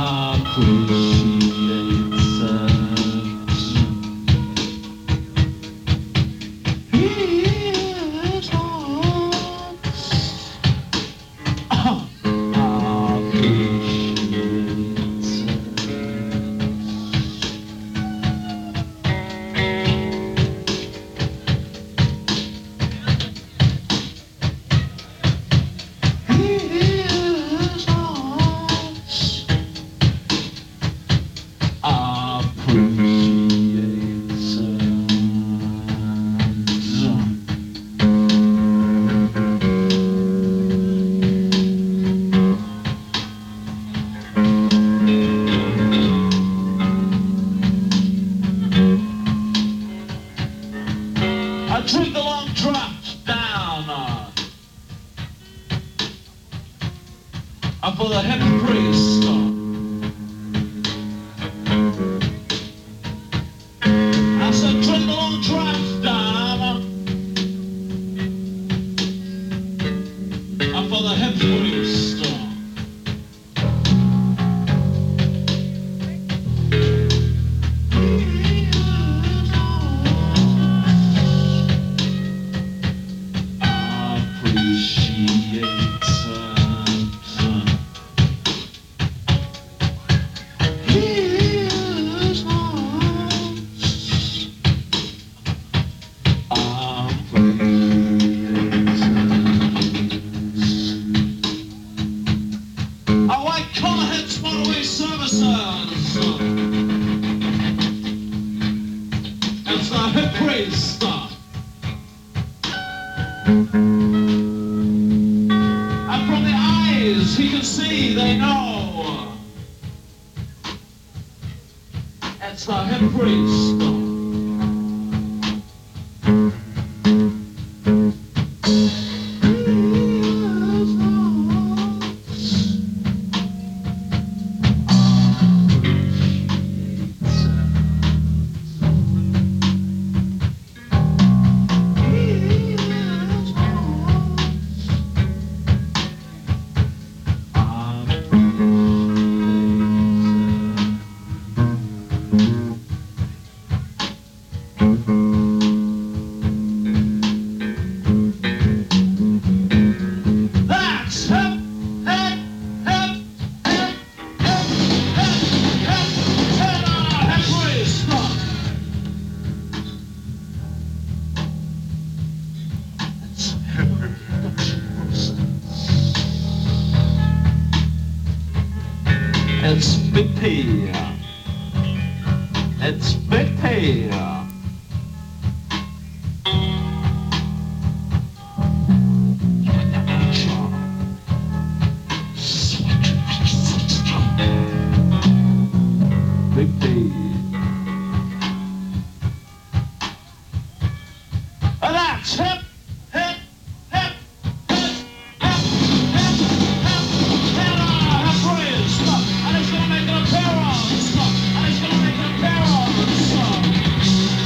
I drink the long drops down for the happy priest. I said drink the long drops down for the happy priest. And from the eyes he can see, they know it's the head priest. It's Big P. It's Big P. Big P. And that's hip, hip, hip, hip, hip, hip, hip, hip, and he's gonna make an appearance, and he's gonna make an appearance.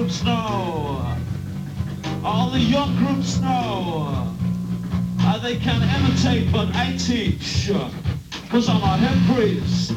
groups know, all the young groups know, they can imitate but I teach, cause I'm a head priest.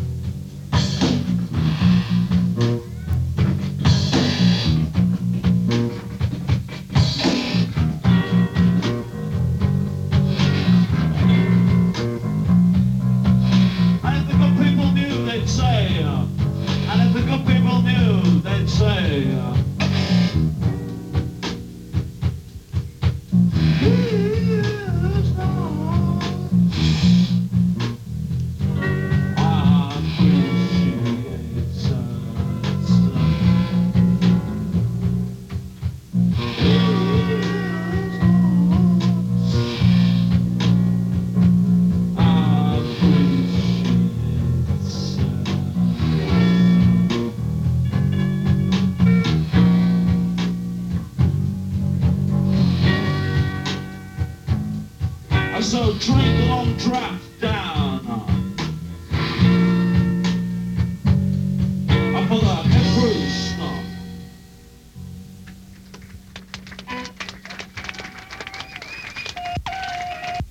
So drink the long draft down. I pull out head Bruce.